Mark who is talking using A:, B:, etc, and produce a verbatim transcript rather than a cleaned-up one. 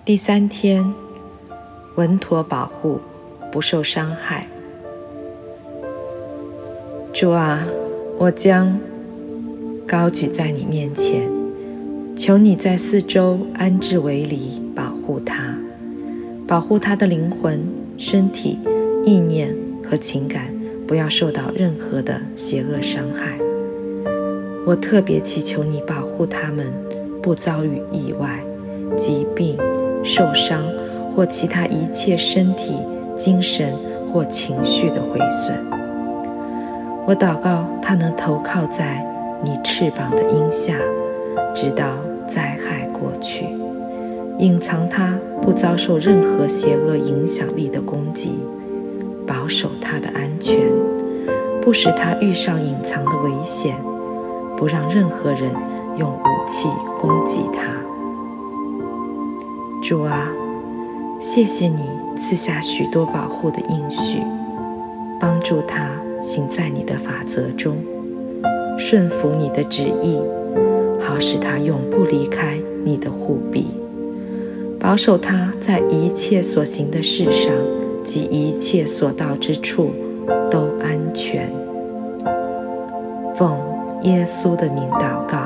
A: 第三天，稳妥保护，不受伤害。主啊，我将高举在你面前，求你在四周安置围篱，保护他，保护他的灵魂、身体、意念和情感，不要受到任何的邪恶伤害。我特别祈求你保护他们不遭遇意外、疾病、受伤或其他一切身体、精神或情绪的毁损。我祷告他能投靠在你翅膀的荫下，直到灾害过去，隐藏他不遭受任何邪恶影响力的攻击，保守他的安全，不使他遇上隐藏的危险，不让任何人用武器攻击他。主啊，谢谢你赐下许多保护的应许，帮助他行在你的法则中，顺服你的旨意，好使他永不离开你的护庇，保守他在一切所行的事上及一切所到之处都安全。奉耶稣的名祷告，